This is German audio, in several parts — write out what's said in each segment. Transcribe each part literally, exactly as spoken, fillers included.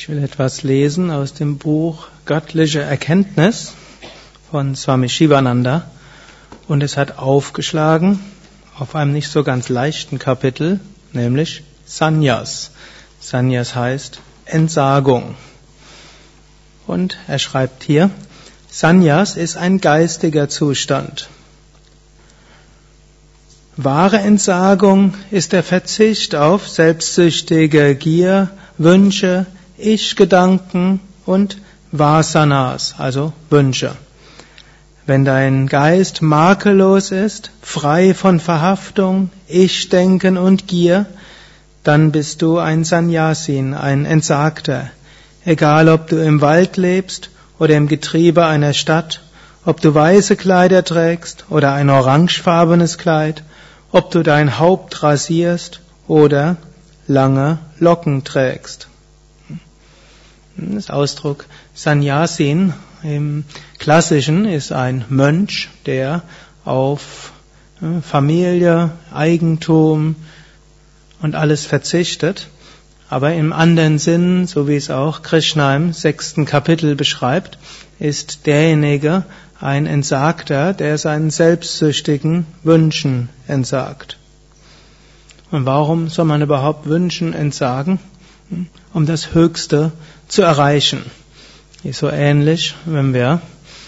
Ich will etwas lesen aus dem Buch Göttliche Erkenntnis von Swami Shivananda und es hat aufgeschlagen auf einem nicht so ganz leichten Kapitel, nämlich Sannyas. Sannyas heißt Entsagung. Und er schreibt hier, Sannyas ist ein geistiger Zustand. Wahre Entsagung ist der Verzicht auf selbstsüchtige Gier, Wünsche, Ich-Gedanken und Vasanas, also Wünsche. Wenn dein Geist makellos ist, frei von Verhaftung, Ich-Denken und Gier, dann bist du ein Sannyasin, ein Entsagter. Egal, ob du im Wald lebst oder im Getriebe einer Stadt, ob du weiße Kleider trägst oder ein orangefarbenes Kleid, ob du dein Haupt rasierst oder lange Locken trägst. Das Ausdruck Sannyasin im Klassischen ist ein Mönch, der auf Familie, Eigentum und alles verzichtet. Aber im anderen Sinn, so wie es auch Krishna im sechsten Kapitel beschreibt, ist derjenige ein Entsagter, der seinen selbstsüchtigen Wünschen entsagt. Und warum soll man überhaupt Wünschen entsagen? Um das Höchste zu erreichen. Ist so ähnlich, wenn wir,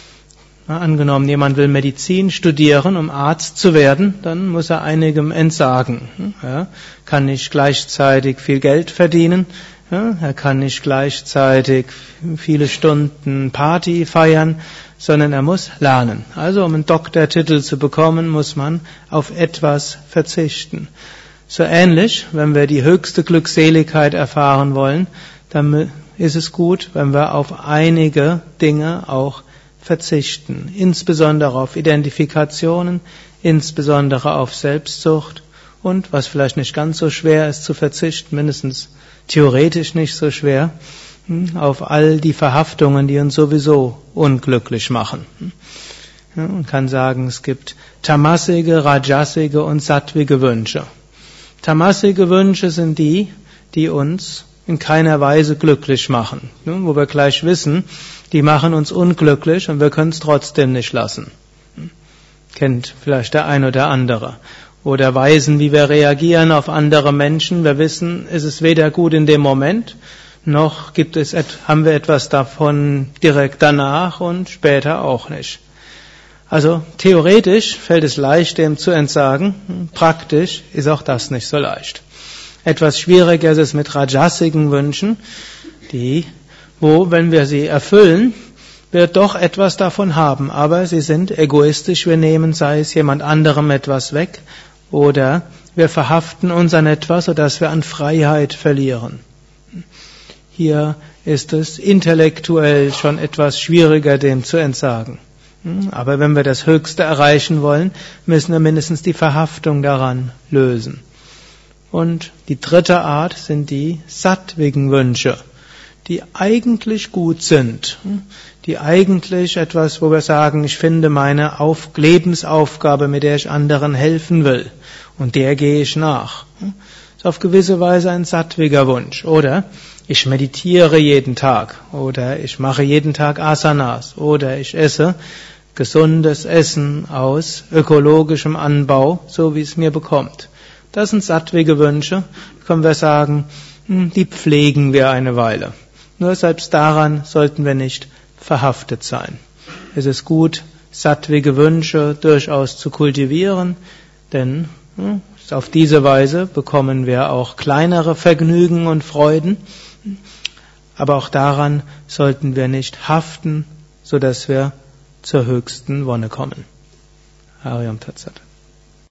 na, angenommen, jemand will Medizin studieren, um Arzt zu werden, dann muss er einigem entsagen. Ja, kann nicht gleichzeitig viel Geld verdienen, ja, er kann nicht gleichzeitig viele Stunden Party feiern, sondern er muss lernen. Also um einen Doktortitel zu bekommen, muss man auf etwas verzichten. So ähnlich, wenn wir die höchste Glückseligkeit erfahren wollen, dann ist es gut, wenn wir auf einige Dinge auch verzichten. Insbesondere auf Identifikationen, insbesondere auf Selbstsucht und, was vielleicht nicht ganz so schwer ist zu verzichten, mindestens theoretisch nicht so schwer, auf all die Verhaftungen, die uns sowieso unglücklich machen. Man kann sagen, es gibt tamasige, rajasige und sattwige Wünsche. Tamasige Wünsche sind die, die uns in keiner Weise glücklich machen, wo wir gleich wissen, die machen uns unglücklich und wir können es trotzdem nicht lassen. Kennt vielleicht der ein oder andere. Oder Weisen, wie wir reagieren auf andere Menschen. Wir wissen, es ist weder gut in dem Moment, noch gibt es, haben wir etwas davon direkt danach und später auch nicht. Also theoretisch fällt es leicht, dem zu entsagen. Praktisch ist auch das nicht so leicht. Etwas schwieriger ist es mit rajasigen Wünschen, die, wo, wenn wir sie erfüllen, wir doch etwas davon haben, aber sie sind egoistisch, wir nehmen, sei es jemand anderem etwas weg, oder wir verhaften uns an etwas, sodass wir an Freiheit verlieren. Hier ist es intellektuell schon etwas schwieriger, dem zu entsagen. Aber wenn wir das Höchste erreichen wollen, müssen wir mindestens die Verhaftung daran lösen. Und die dritte Art sind die sattwigen Wünsche, die eigentlich gut sind, die eigentlich etwas, wo wir sagen, ich finde meine Auf- Lebensaufgabe, mit der ich anderen helfen will, und der gehe ich nach. Das ist auf gewisse Weise ein sattwiger Wunsch. Oder ich meditiere jeden Tag, oder ich mache jeden Tag Asanas, oder ich esse gesundes Essen aus ökologischem Anbau, so wie es mir bekommt. Das sind sattwige Wünsche, können wir sagen, die pflegen wir eine Weile. Nur selbst daran sollten wir nicht verhaftet sein. Es ist gut, sattwige Wünsche durchaus zu kultivieren, denn auf diese Weise bekommen wir auch kleinere Vergnügen und Freuden. Aber auch daran sollten wir nicht haften, sodass wir zur höchsten Wonne kommen. Hariam Tat Sat.